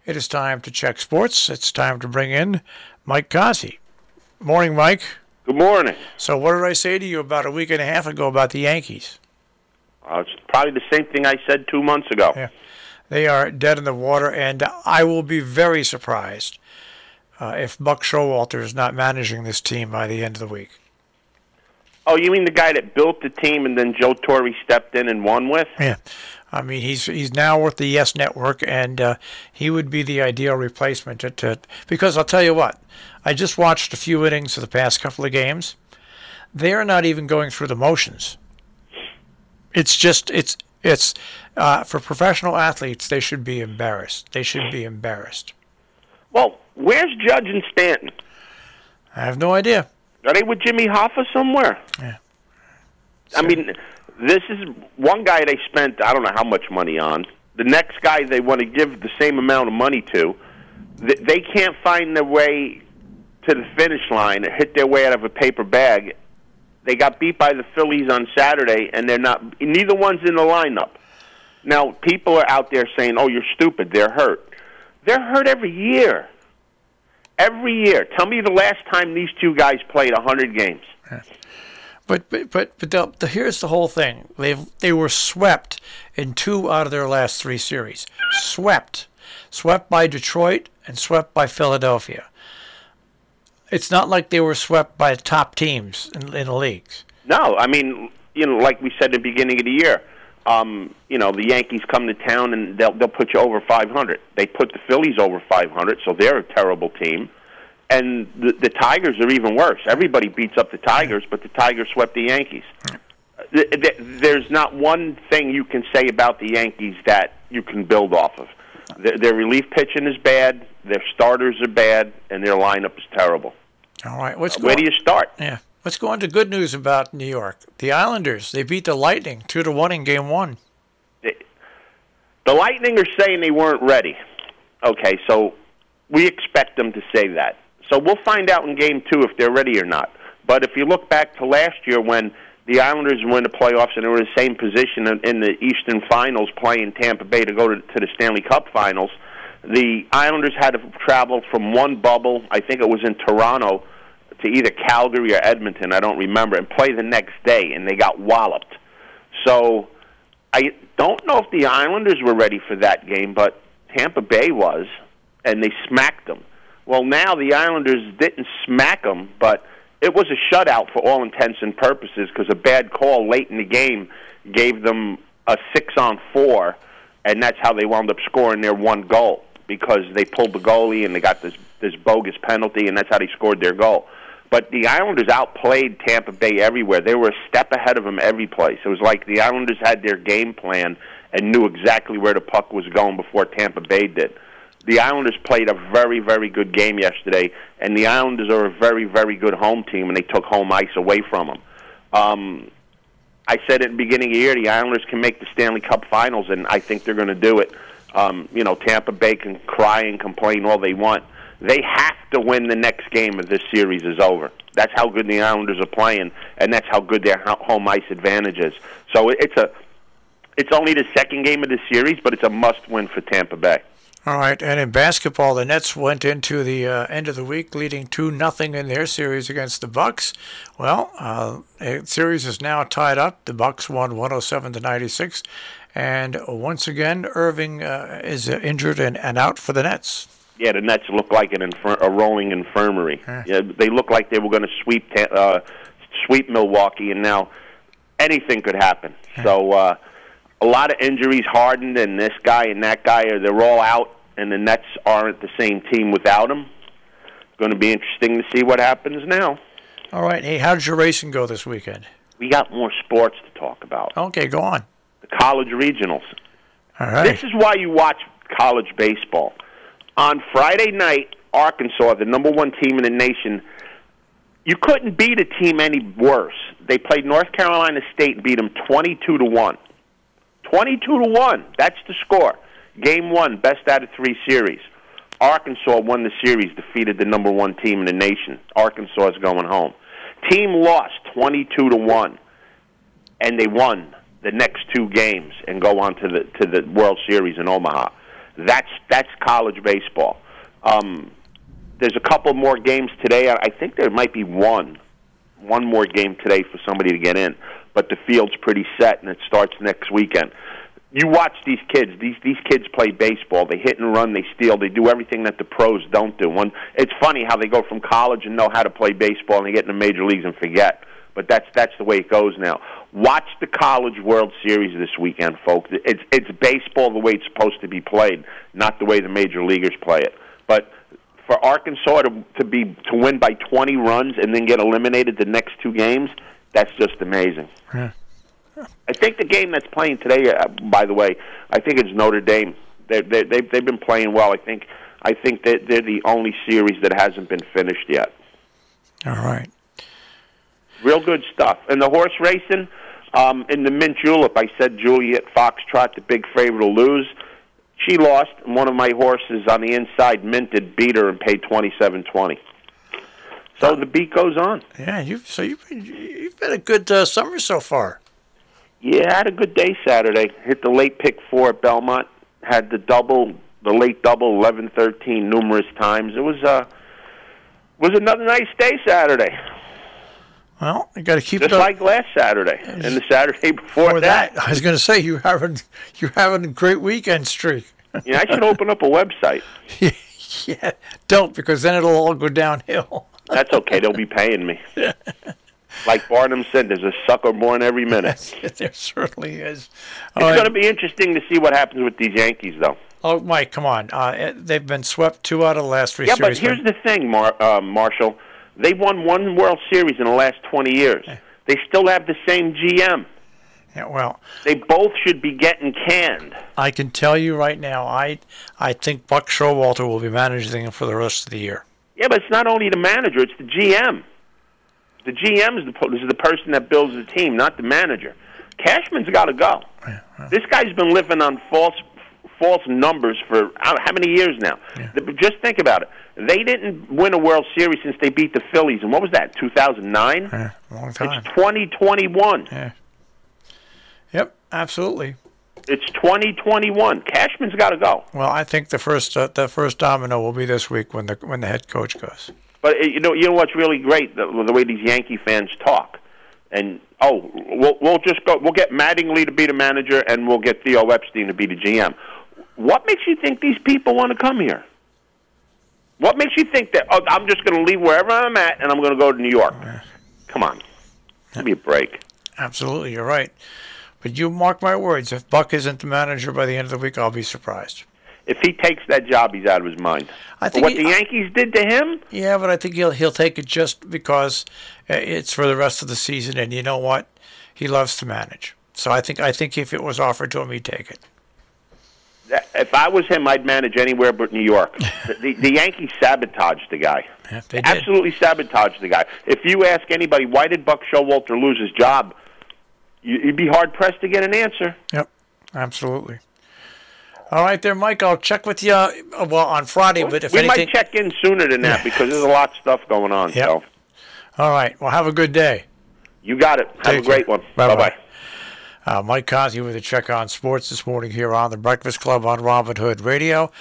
It is time to check sports. It's time to bring in Mike Gossi. Morning, Mike. Good morning. So what did I say to you about a week and a half ago about the Yankees? It's probably the same thing I said 2 months ago. Yeah. They are dead in the water, and I will be very surprised if Buck Showalter is not managing this team by the end of the week. Oh, you mean the guy that built the team and then Joe Torre stepped in and won with? Yeah. I mean, he's now with the Yes Network, and he would be the ideal replacement. Because I'll tell you what, I just watched a few innings of the past couple of games. They are not even going through the motions. It's for professional athletes, they should be embarrassed. They should be embarrassed. Well, where's Judge and Stanton? I have no idea. Are they with Jimmy Hoffa somewhere? Yeah. I mean, this is one guy they spent, I don't know how much money on. The next guy they want to give the same amount of money to. They can't find their way to the finish line or hit their way out of a paper bag. They got beat by the Phillies on Saturday, and neither one's in the lineup. Now, people are out there saying, oh, you're stupid, they're hurt. They're hurt every year. Every year. Tell me the last time these two guys played 100 games. But here's the whole thing. They were swept in 2 out of their last 3 series. Swept by Detroit and swept by Philadelphia. It's not like they were swept by top teams in the leagues. No, I mean, like we said at the beginning of the year, the Yankees come to town and they'll put you over 500. They put the Phillies over 500, so they're a terrible team. And the Tigers are even worse. Everybody beats up the Tigers, but the Tigers swept the Yankees. There's not one thing you can say about the Yankees that you can build off of. Their relief pitching is bad, their starters are bad, and their lineup is terrible. All right, where do you start? Yeah, let's go on to good news about New York. The Islanders, they beat the Lightning 2-1 in Game 1. The Lightning are saying they weren't ready. Okay, so we expect them to say that. So we'll find out in Game 2 if they're ready or not. But if you look back to last year when the Islanders were in the playoffs and they were in the same position in the Eastern Finals playing Tampa Bay to go to the Stanley Cup Finals, the Islanders had to travel from one bubble, I think it was in Toronto, to either Calgary or Edmonton, I don't remember, and play the next day, and they got walloped. So I don't know if the Islanders were ready for that game, but Tampa Bay was, and they smacked them. Well, now the Islanders didn't smack them, but it was a shutout for all intents and purposes because a bad call late in the game gave them a 6-on-4, and that's how they wound up scoring their one goal because they pulled the goalie and they got this bogus penalty, and that's how they scored their goal. But the Islanders outplayed Tampa Bay everywhere. They were a step ahead of them every place. It was like the Islanders had their game plan and knew exactly where the puck was going before Tampa Bay did. The Islanders played a very, very good game yesterday, and the Islanders are a very, very good home team, and they took home ice away from them. I said at the beginning of the year the Islanders can make the Stanley Cup Finals, and I think they're going to do it. Tampa Bay can cry and complain all they want. They have to win the next game if this series is over. That's how good the Islanders are playing, and that's how good their home ice advantage is. So it's only the second game of the series, but it's a must-win for Tampa Bay. All right, and in basketball, the Nets went into the end of the week leading 2-0 in their series against the Bucks. Well, the series is now tied up. The Bucks won 107-96, and once again, Irving is injured and out for the Nets. Yeah, the Nets look like a rolling infirmary. Yeah, they look like they were going to sweep Milwaukee, and now anything could happen. So a lot of injuries. Harden and this guy and that guy, they're all out, and the Nets aren't the same team without them. It's going to be interesting to see what happens now. All right. Hey, how did your racing go this weekend? We got more sports to talk about. Okay, go on. The college regionals. All right. This is why you watch college baseball. On Friday night, Arkansas, the number 1 team in the nation, you couldn't beat a team any worse. They played North Carolina State and beat them 22-1. 22-1. That's the score. Game 1, best out of 3 series. Arkansas won the series, defeated the number 1 team in the nation. Arkansas is going home. Team lost 22-1, and they won the next 2 games and go on to the World Series in Omaha. That's college baseball. There's a couple more games today. I think there might be one more game today for somebody to get in, but the field's pretty set, and it starts next weekend. You watch these kids. These kids play baseball. They hit and run. They steal. They do everything that the pros don't do. It's funny how they go from college and know how to play baseball, and they get in the major leagues and forget. But that's the way it goes now. Watch the College World Series this weekend, folks. It's baseball the way it's supposed to be played, not the way the major leaguers play it. But for Arkansas to win by 20 runs and then get eliminated the next two games, that's just amazing. Yeah. I think the game that's playing today, by the way, I think it's Notre Dame. They've been playing well. I think that they're the only series that hasn't been finished yet. All right. Real good stuff. And the horse racing, in the Mint Julep, I said Juliet Foxtrot, the big favorite, to lose. She lost, and one of my horses on the inside, Minted, beat her and paid $27.20. So the beat goes on. Yeah, you've had a good summer so far. Yeah, I had a good day Saturday. Hit the late pick 4 at Belmont. Had the late double, 11-13 numerous times. It was another nice day Saturday. Well, you got to keep just it up. Like last Saturday and the Saturday before that. I was going to say you're having a great weekend streak. Yeah, I should open up a website. Yeah, don't, because then it'll all go downhill. That's okay. They'll be paying me. Like Barnum said, there's a sucker born every minute. There certainly is. It's going to be interesting to see what happens with these Yankees, though. Oh, Mike, come on. They've been swept 2 out of the last 3 series. Yeah, but here's the thing, Marshall. They won 1 World Series in the last 20 years. Yeah. They still have the same GM. Yeah, well, they both should be getting canned. I can tell you right now, I think Buck Showalter will be managing them for the rest of the year. Yeah, but it's not only the manager; it's the GM. The GM is the person that builds the team, not the manager. Cashman's got to go. Yeah. This guy's been living on false numbers for how many years now? Yeah. Just think about it. They didn't win a World Series since they beat the Phillies. And what was that, 2009? Yeah, long time. It's 2021. Yeah. Yep, absolutely. It's 2021. Cashman's got to go. Well, I think the first domino will be this week when the head coach goes. But you know what's really great, the way these Yankee fans talk. And we'll just go. We'll get Mattingly to be the manager, and we'll get Theo Epstein to be the GM. What makes you think these people want to come here? What makes you think that I'm just going to leave wherever I'm at and I'm going to go to New York? Come on, give me a break. Absolutely, you're right. But you mark my words, if Buck isn't the manager by the end of the week, I'll be surprised. If he takes that job, he's out of his mind. I think what the Yankees did to him? Yeah, but I think he'll take it just because it's for the rest of the season, and you know what? He loves to manage. So I think if it was offered to him, he'd take it. If I was him, I'd manage anywhere but New York. The Yankees sabotaged the guy. Yeah, they did. Absolutely sabotaged the guy. If you ask anybody, why did Buck Showalter lose his job, you'd be hard-pressed to get an answer. Yep, absolutely. All right there, Mike. I'll check with you on Friday. But if we anything, might check in sooner than that because there's a lot of stuff going on. Yep. So. All right. Well, have a good day. You got it. Have a great one. Bye-bye. Mike Conti with a check on sports this morning here on the Breakfast Club on Robin Hood Radio.